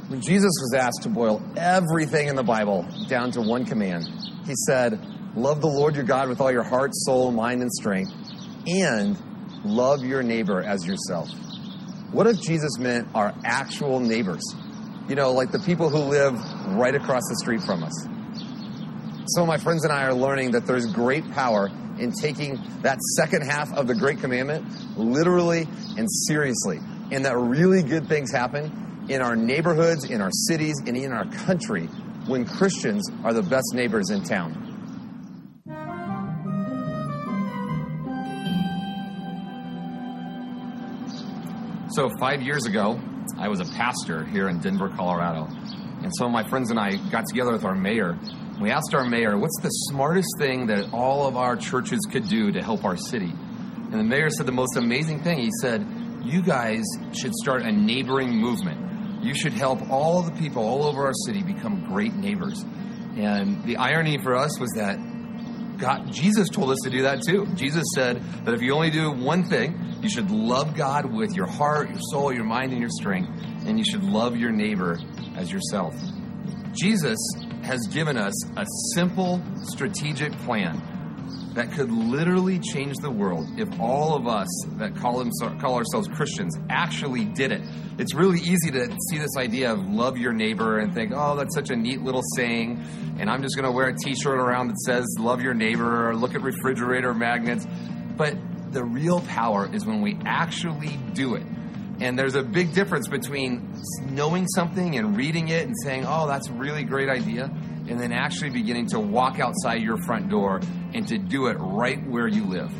When Jesus was asked to boil everything in the Bible down to one command, he said, love the Lord your God with all your heart, soul, mind, and strength, and love your neighbor as yourself. What if Jesus meant our actual neighbors? You know, like the people who live right across the street from us. Some of my friends and I are learning that there's great power in taking that second half of the Great Commandment literally and seriously, and that really good things happen in our neighborhoods, in our cities, and in our country when Christians are the best neighbors in town. So 5 years ago, I was a pastor here in Denver, Colorado. And so my friends and I got together with our mayor. We asked our mayor, what's the smartest thing that all of our churches could do to help our city? And the mayor said the most amazing thing. He said, you guys should start a neighboring movement. You should help all of the people all over our city become great neighbors. And the irony for us was that Jesus told us to do that too. Jesus said that if you only do one thing, you should love God with your heart, your soul, your mind, and your strength, and you should love your neighbor as yourself. Jesus has given us a simple, strategic plan that could literally change the world if all of us that call ourselves Christians actually did it. It's really easy to see this idea of love your neighbor and think, oh, that's such a neat little saying, and I'm just going to wear a t-shirt around that says love your neighbor or look at refrigerator magnets. But the real power is when we actually do it. And there's a big difference between knowing something and reading it and saying, oh, that's a really great idea, and then actually beginning to walk outside your front door and to do it right where you live.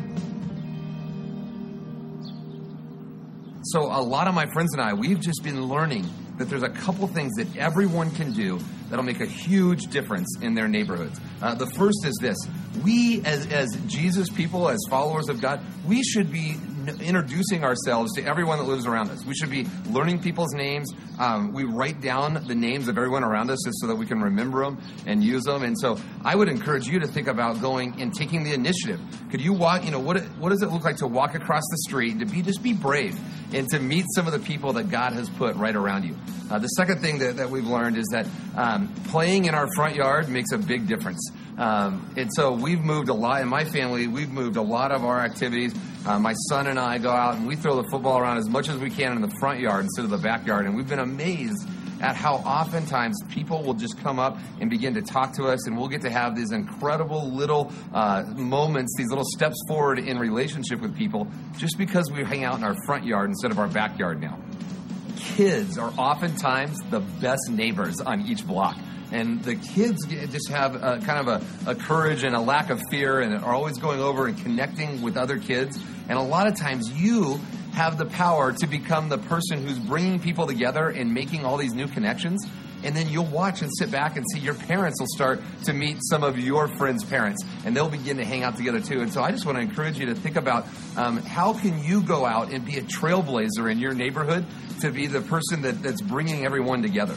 So a lot of my friends and I, we've just been learning that there's a couple things that everyone can do that'll make a huge difference in their neighborhoods. The first is this. We, as Jesus people, as followers of God, we should be introducing ourselves to everyone that lives around us. We should be learning people's names. We write down the names of everyone around us just so that we can remember them and use them. And so I would encourage you to think about going and taking the initiative. Could you walk, what does it look like to walk across the street and to just be brave and to meet some of the people that God has put right around you? The second thing that we've learned is that playing in our front yard makes a big difference. And so we've moved a lot, in my family, we've moved a lot of our activities. My son and I go out and we throw the football around as much as we can in the front yard instead of the backyard. And we've been amazed at how oftentimes people will just come up and begin to talk to us, and we'll get to have these incredible little moments, these little steps forward in relationship with people just because we hang out in our front yard instead of our backyard now. Kids are oftentimes the best neighbors on each block. And the kids just have kind of a courage and a lack of fear and are always going over and connecting with other kids. And a lot of times you have the power to become the person who's bringing people together and making all these new connections. And then you'll watch and sit back and see your parents will start to meet some of your friends' parents, and they'll begin to hang out together too. And so I just want to encourage you to think about how can you go out and be a trailblazer in your neighborhood to be the person that's bringing everyone together.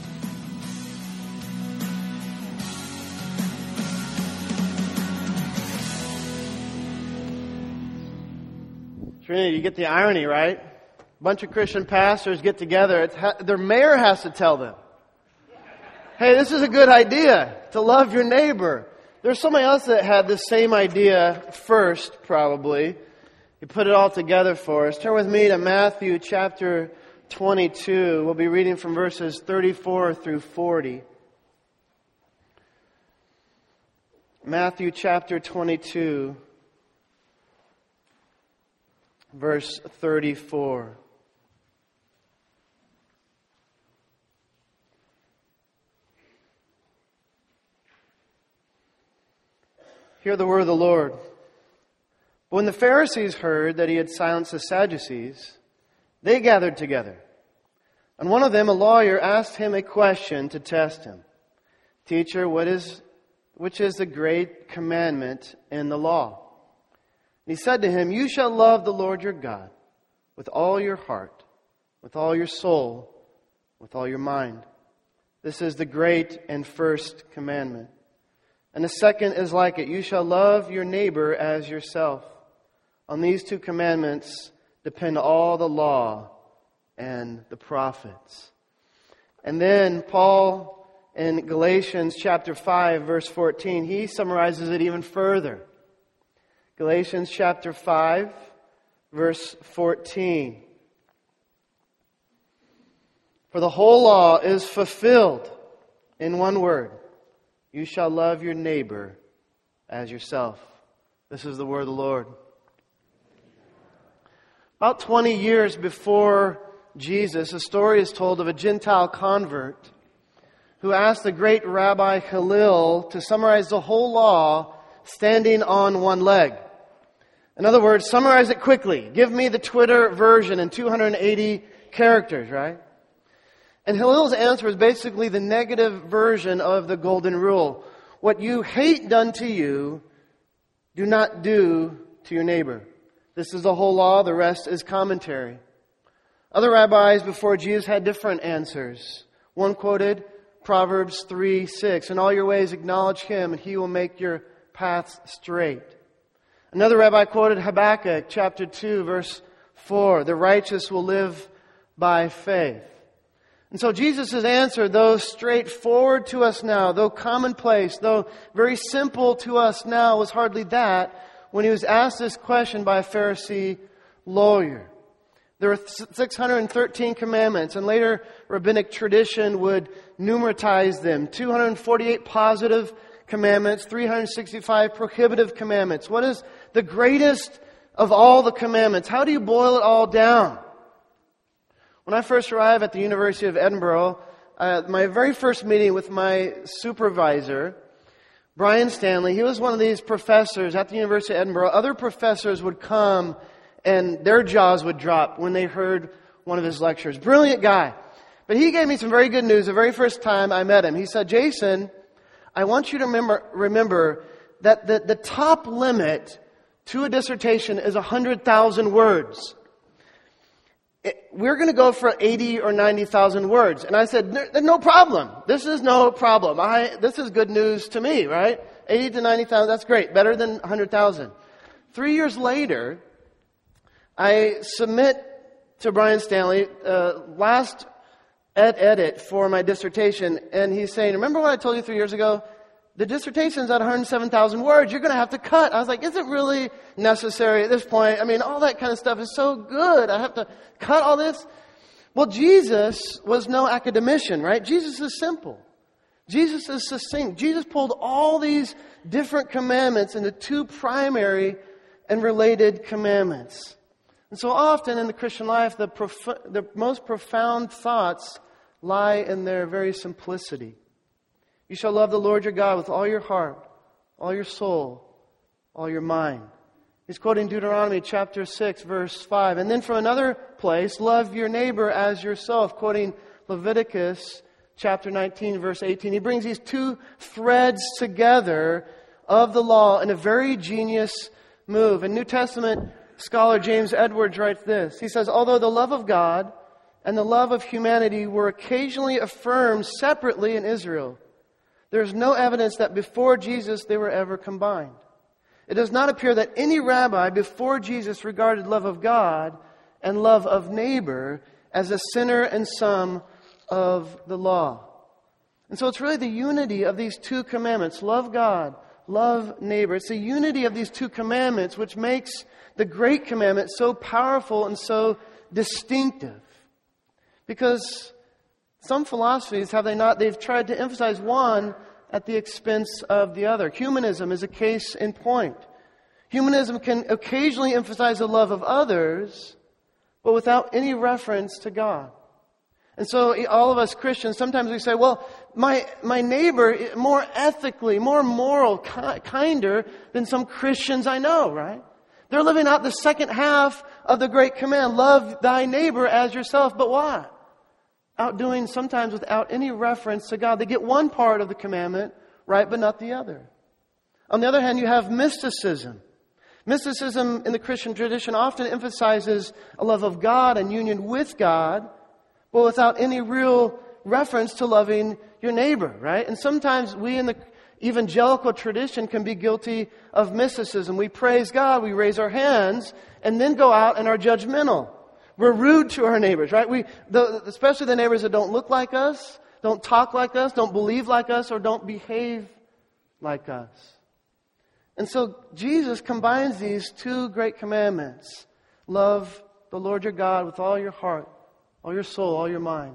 Trinity, you get the irony, right? A bunch of Christian pastors get together. Their mayor has to tell them, hey, this is a good idea to love your neighbor. There's somebody else that had this same idea first, probably. He put it all together for us. Turn with me to Matthew chapter 22. We'll be reading from verses 34 through 40. Matthew chapter 22. Verse 34. Hear the word of the Lord. But when the Pharisees heard that he had silenced the Sadducees, they gathered together. And one of them, a lawyer, asked him a question to test him. Teacher, which is the great commandment in the law? And he said to him, you shall love the Lord your God with all your heart, with all your soul, with all your mind. This is the great and first commandment. And the second is like it. You shall love your neighbor as yourself. On these two commandments depend all the law and the prophets. And then Paul in Galatians chapter 5, verse 14, he summarizes it even further. Galatians chapter 5, verse 14. For the whole law is fulfilled in one word. You shall love your neighbor as yourself. This is the word of the Lord. About 20 years before Jesus, a story is told of a Gentile convert who asked the great Rabbi Hillel to summarize the whole law standing on one leg. In other words, summarize it quickly. Give me the Twitter version in 280 characters, right? And Hillel's answer is basically the negative version of the golden rule. What you hate done to you, do not do to your neighbor. This is the whole law. The rest is commentary. Other rabbis before Jesus had different answers. One quoted Proverbs 3:6. In all your ways acknowledge Him, and He will make your paths straight. Another rabbi quoted Habakkuk chapter 2, verse 4. The righteous will live by faith. And so Jesus' answer, though straightforward to us now, though commonplace, though very simple to us now, was hardly that when He was asked this question by a Pharisee lawyer. There were 613 commandments, and later rabbinic tradition would numeratize them. 248 positive commandments, 365 prohibitive commandments. What is the greatest of all the commandments? How do you boil it all down? When I first arrived at the University of Edinburgh, my very first meeting with my supervisor, Brian Stanley, he was one of these professors at the University of Edinburgh. Other professors would come and their jaws would drop when they heard one of his lectures. Brilliant guy. But he gave me some very good news the very first time I met him. He said, Jason, I want you to remember that the top limit to a dissertation is 100,000 words. We're going to go for 80 or 90,000 words. And I said, no problem. This is no problem. This is good news to me, right? 80 to 90,000, that's great. Better than 100,000. 3 years later, I submit to Brian Stanley last edit for my dissertation. And he's saying, remember what I told you 3 years ago? The dissertation's at 107,000 words. You're going to have to cut. I was like, is it really necessary at this point? I mean, all that kind of stuff is so good. I have to cut all this? Well, Jesus was no academician, right? Jesus is simple. Jesus is succinct. Jesus pulled all these different commandments into two primary and related commandments. And so often in the Christian life, the most profound thoughts lie in their very simplicity. You shall love the Lord your God with all your heart, all your soul, all your mind. He's quoting Deuteronomy chapter 6, verse 5. And then from another place, love your neighbor as yourself, quoting Leviticus chapter 19, verse 18. He brings these two threads together of the law in a very genius move. And New Testament scholar James Edwards writes this. He says, although the love of God and the love of humanity were occasionally affirmed separately in Israel, there is no evidence that before Jesus they were ever combined. It does not appear that any rabbi before Jesus regarded love of God and love of neighbor as a center and sum of the law. And so it's really the unity of these two commandments, love God, love neighbor. It's the unity of these two commandments which makes the great commandment so powerful and so distinctive. Because some philosophies, have they not, they've tried to emphasize one at the expense of the other. Humanism is a case in point. Humanism can occasionally emphasize the love of others, but without any reference to God. And so all of us Christians, sometimes we say, well, my neighbor more ethically, more moral, kinder than some Christians I know, right? They're living out the second half of the great command, love thy neighbor as yourself. But why? Outdoing sometimes without any reference to God. They get one part of the commandment right, but not the other. On the other hand, you have mysticism. Mysticism in the Christian tradition often emphasizes a love of God and union with God, but without any real reference to loving your neighbor, right? And sometimes we in the evangelical tradition can be guilty of mysticism. We praise God, we raise our hands, and then go out and are judgmental. We're rude to our neighbors, right? Especially the neighbors that don't look like us, don't talk like us, don't believe like us, or don't behave like us. And so Jesus combines these two great commandments. Love the Lord your God with all your heart, all your soul, all your mind.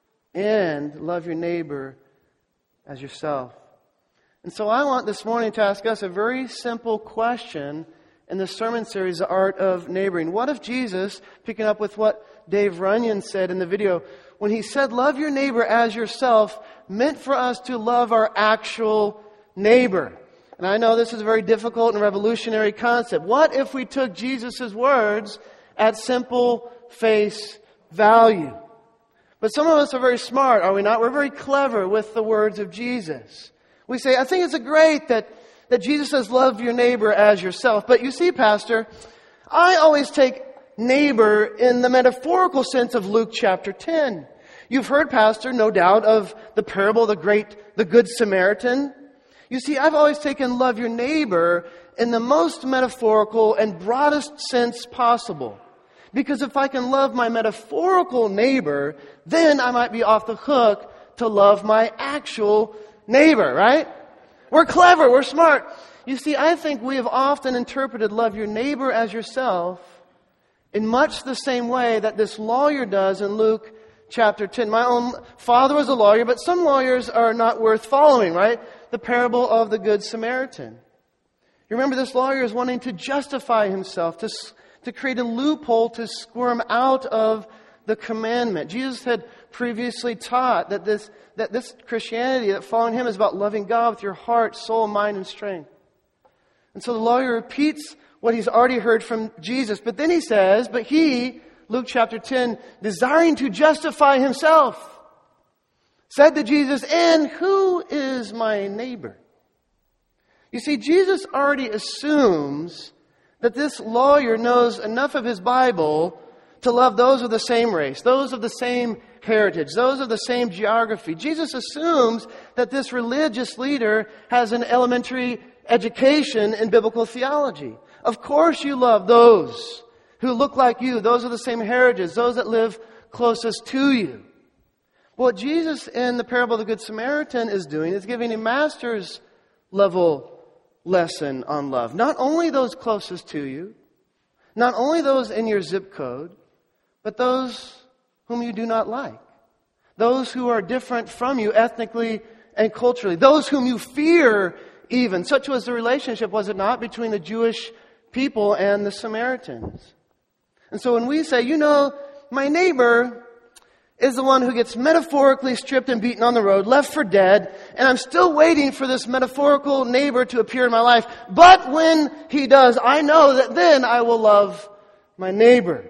And love your neighbor as yourself. And so I want this morning to ask us a very simple question in the sermon series, The Art of Neighboring. What if Jesus, picking up with what Dave Runyon said in the video, when he said love your neighbor as yourself, meant for us to love our actual neighbor? And I know this is a very difficult and revolutionary concept. What if we took Jesus' words at simple face value? But some of us are very smart, are we not? We're very clever with the words of Jesus. We say, I think it's great that Jesus says, love your neighbor as yourself. But you see, Pastor, I always take neighbor in the metaphorical sense of Luke chapter 10. You've heard, Pastor, no doubt, of the parable of the Good Samaritan. You see, I've always taken love your neighbor in the most metaphorical and broadest sense possible. Because if I can love my metaphorical neighbor, then I might be off the hook to love my actual neighbor, right? We're clever, we're smart. You see, I think we have often interpreted love your neighbor as yourself in much the same way that this lawyer does in Luke chapter 10. My own father was a lawyer, but some lawyers are not worth following, right? The parable of the Good Samaritan. You remember this lawyer is wanting to justify himself, to create a loophole to squirm out of the commandment. Jesus had previously taught that this Christianity, that following Him is about loving God with your heart, soul, mind, and strength. And so the lawyer repeats what he's already heard from Jesus. But then he says, but he, Luke chapter 10, desiring to justify himself, said to Jesus, and who is my neighbor? You see, Jesus already assumes that this lawyer knows enough of his Bible to love those of the same race, those of the same heritage, those of the same geography. Jesus assumes that this religious leader has an elementary education in biblical theology. Of course you love those who look like you, those of the same heritage, those that live closest to you. What Jesus in the parable of the Good Samaritan is doing is giving a master's level lesson on love. Not only those closest to you, not only those in your zip code, but those whom you do not like. Those who are different from you ethnically and culturally. Those whom you fear even. Such was the relationship, was it not, between the Jewish people and the Samaritans. And so when we say, my neighbor is the one who gets metaphorically stripped and beaten on the road, left for dead, and I'm still waiting for this metaphorical neighbor to appear in my life. But when he does, I know that then I will love my neighbor.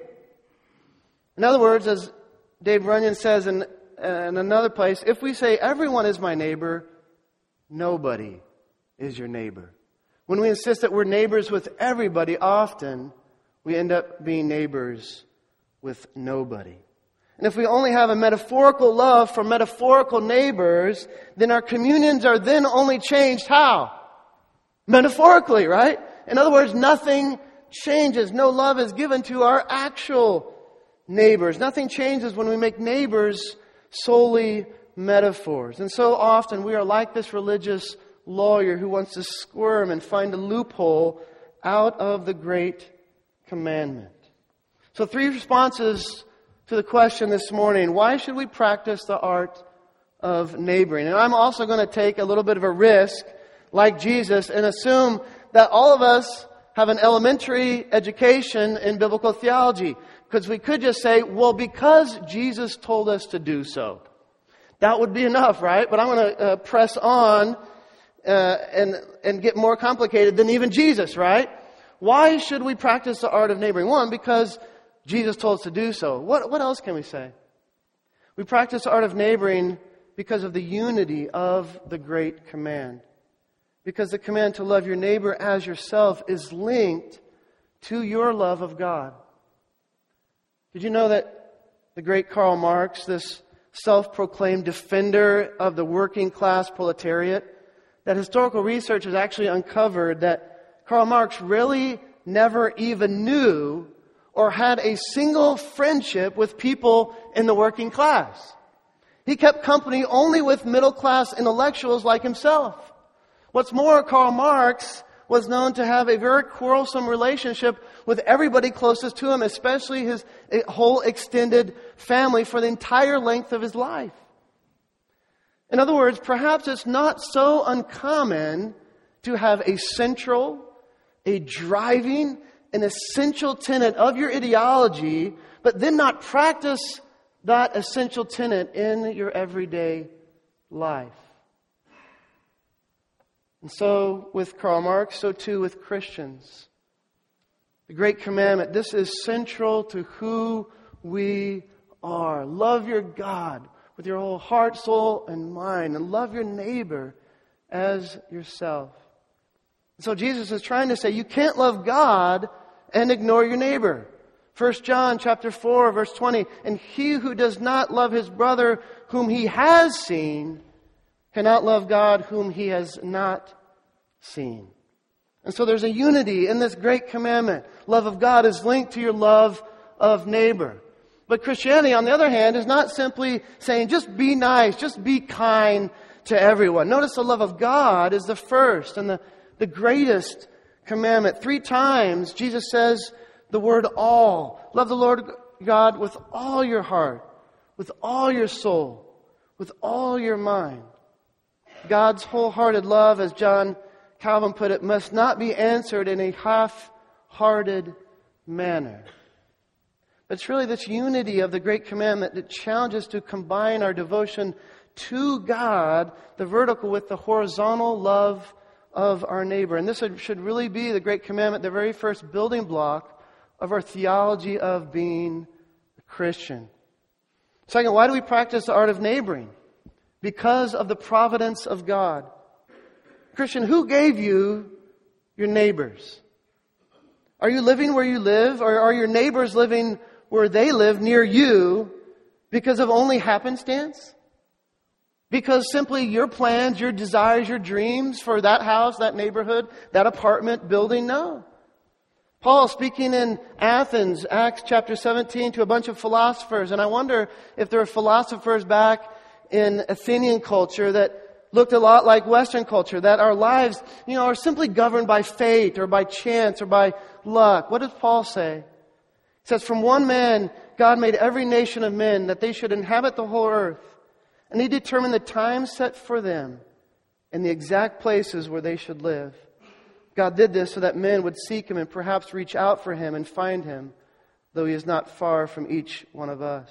In other words, as Dave Runyon says in another place, if we say everyone is my neighbor, nobody is your neighbor. When we insist that we're neighbors with everybody, often we end up being neighbors with nobody. And if we only have a metaphorical love for metaphorical neighbors, then our communions are then only changed how? Metaphorically, right? In other words, nothing changes. No love is given to our actual neighbors. Nothing changes when we make neighbors solely metaphors. And so often we are like this religious lawyer who wants to squirm and find a loophole out of the great commandment. So 3 responses to the question this morning: why should we practice the art of neighboring? And I'm also going to take a little bit of a risk, like Jesus, and assume that all of us have an elementary education in biblical theology. Because we could just say, well, because Jesus told us to do so. That would be enough, right? But I'm going to press on and get more complicated than even Jesus, right? Why should we practice the art of neighboring? 1, because Jesus told us to do so. What else can we say? We practice the art of neighboring because of the unity of the great command. Because the command to love your neighbor as yourself is linked to your love of God. Did you know that the great Karl Marx, this self-proclaimed defender of the working class proletariat, that historical research has actually uncovered that Karl Marx really never even knew or had a single friendship with people in the working class. He kept company only with middle-class intellectuals like himself. What's more, Karl Marx was known to have a very quarrelsome relationship with everybody closest to him, especially his whole extended family for the entire length of his life. In other words, perhaps it's not so uncommon to have a central, a driving, an essential tenet of your ideology, but then not practice that essential tenet in your everyday life. And so with Karl Marx, so too with Christians. The Great Commandment, this is central to who we are. Love your God with your whole heart, soul, and mind, and love your neighbor as yourself. So Jesus is trying to say you can't love God and ignore your neighbor. 1 John chapter 4, verse 20, and he who does not love his brother whom he has seen cannot love God whom he has not seen. And so there's a unity in this great commandment. Love of God is linked to your love of neighbor. But Christianity, on the other hand, is not simply saying just be nice, just be kind to everyone. Notice the love of God is the first and the greatest commandment. 3 times Jesus says the word all. Love the Lord God with all your heart, with all your soul, with all your mind. God's wholehearted love, as John Calvin put it, must not be answered in a half-hearted manner. But it's really this unity of the Great Commandment that challenges to combine our devotion to God, the vertical, with the horizontal love of our neighbor. And this should really be the Great Commandment, the very first building block of our theology of being a Christian. Second, why do we practice the art of neighboring? Because of the providence of God. Christian, who gave you your neighbors? Are you living where you live, or are your neighbors living where they live near you because of only happenstance? Because simply your plans, your desires, your dreams for that house, that neighborhood, that apartment building? No. Paul speaking in Athens, Acts chapter 17, to a bunch of philosophers. And I wonder if there were philosophers back in Athenian culture that looked a lot like Western culture, that our lives, are simply governed by fate or by chance or by luck. What does Paul say? He says, from one man, God made every nation of men that they should inhabit the whole earth. And He determined the time set for them and the exact places where they should live. God did this so that men would seek Him and perhaps reach out for Him and find Him, though He is not far from each one of us.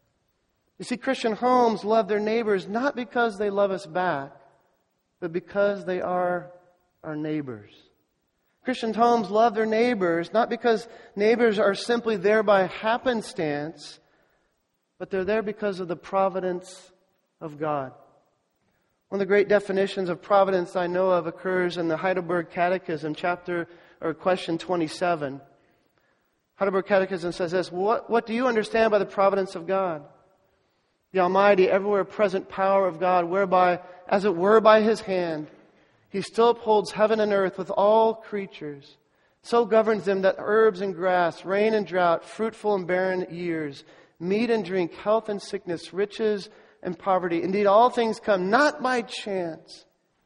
You see, Christian homes love their neighbors not because they love us back, but because they are our neighbors. Christian homes love their neighbors not because neighbors are simply there by happenstance, but they're there because of the providence of God. One of the great definitions of providence I know of occurs in the Heidelberg Catechism, question 27. Heidelberg Catechism says this: What do you understand by the providence of God? The almighty, everywhere present power of God, whereby, as it were by His hand, He still upholds heaven and earth with all creatures, so governs them that herbs and grass, rain and drought, fruitful and barren years, meat and drink, health and sickness, riches and poverty. Indeed, all things come not by chance,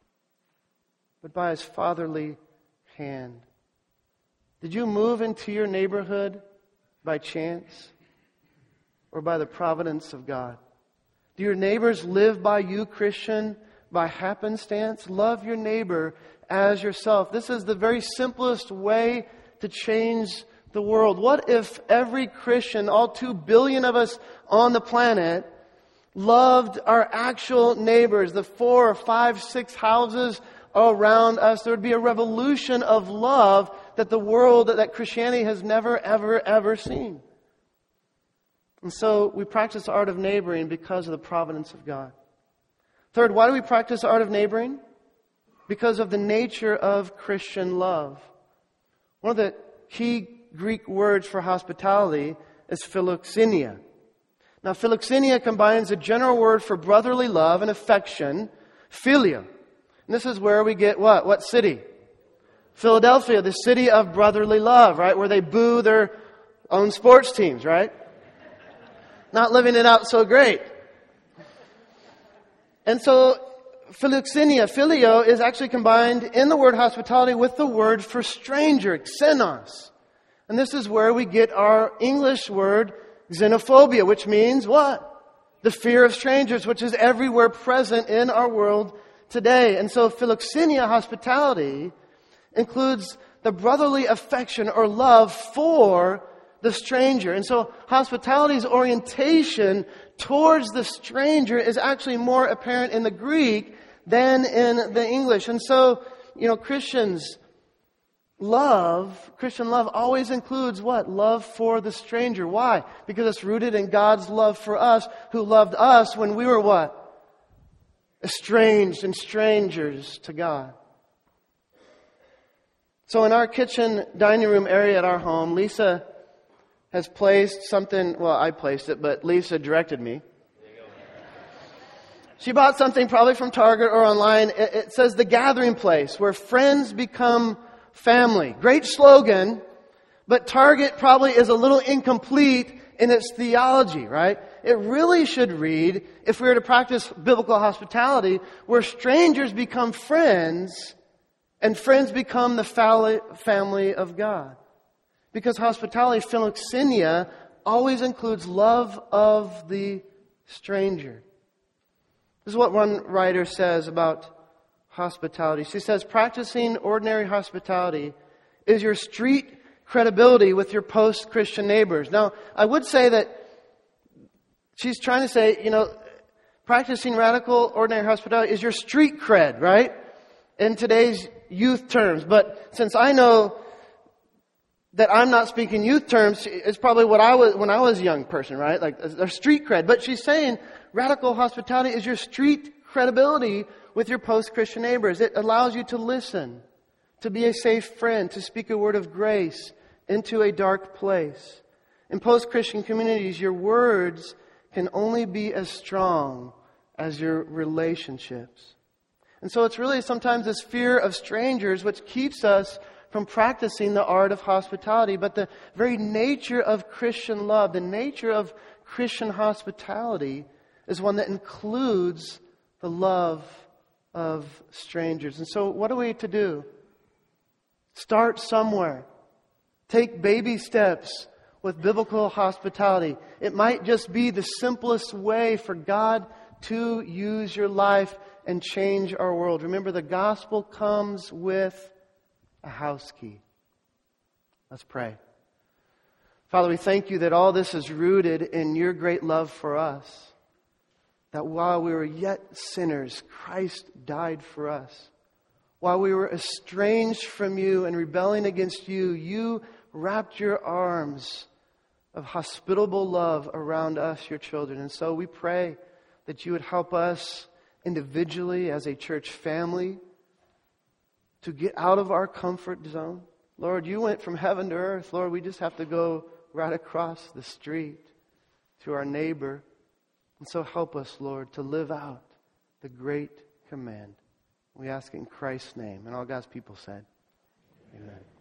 but by His fatherly hand. Did you move into your neighborhood by chance or by the providence of God? Do your neighbors live by you, Christian, by happenstance? Love your neighbor as yourself. This is the very simplest way to change the world. What if every Christian, all 2 billion of us on the planet, loved our actual neighbors, the 4 or 5, 6 houses around us? There would be a revolution of love that the world, that Christianity has never, ever, ever seen. And so we practice the art of neighboring because of the providence of God. Third, why do we practice the art of neighboring? Because of the nature of Christian love. One of the key Greek words for hospitality is philoxenia. Now, philoxenia combines a general word for brotherly love and affection, philia. And this is where we get what? What city? Philadelphia, the city of brotherly love, right? Where they boo their own sports teams, right? Not living it out so great. And so, philoxenia, phileo, is actually combined in the word hospitality with the word for stranger, xenos. And this is where we get our English word xenophobia, which means what? The fear of strangers, which is everywhere present in our world today. And so philoxenia, hospitality, includes the brotherly affection or love for the stranger. And so hospitality's orientation towards the stranger is actually more apparent in the Greek than in the English. And so, Christian love always includes what? Love for the stranger. Why? Because it's rooted in God's love for us, who loved us when we were what? Estranged and strangers to God. So in our kitchen dining room area at our home, Lisa has placed something, well, I placed it, but Lisa directed me. She bought something probably from Target or online. It says the gathering place where friends become family. Great slogan, but Target probably is a little incomplete in its theology, right? It really should read, if we were to practice biblical hospitality, where strangers become friends and friends become the family of God. Because hospitality, philoxenia, always includes love of the stranger. This is what one writer says about hospitality. She says, practicing ordinary hospitality is your street credibility with your post-Christian neighbors. Now, I would say that she's trying to say, practicing radical ordinary hospitality is your street cred, right? In today's youth terms. But since I know that I'm not speaking youth terms, it's probably what I was when I was a young person, right? Like their street cred. But she's saying radical hospitality is your street credibility with your post-Christian neighbors. It allows you to listen, to be a safe friend, to speak a word of grace into a dark place. In post-Christian communities, your words can only be as strong as your relationships. And so it's really sometimes this fear of strangers which keeps us from practicing the art of hospitality. But the very nature of Christian love, the nature of Christian hospitality, is one that includes the love of strangers. And so what are we to do? Start somewhere. Take baby steps with biblical hospitality. It might just be the simplest way for God to use your life and change our world. Remember, the gospel comes with a house key. Let's pray. Father, we thank you that all this is rooted in your great love for us. That while we were yet sinners, Christ died for us. While we were estranged from you and rebelling against you, you wrapped your arms of hospitable love around us, your children. And so we pray that you would help us individually as a church family to get out of our comfort zone. Lord, you went from heaven to earth. Lord, we just have to go right across the street to our neighbor. And so help us, Lord, to live out the great command. We ask in Christ's name. And all God's people said, amen.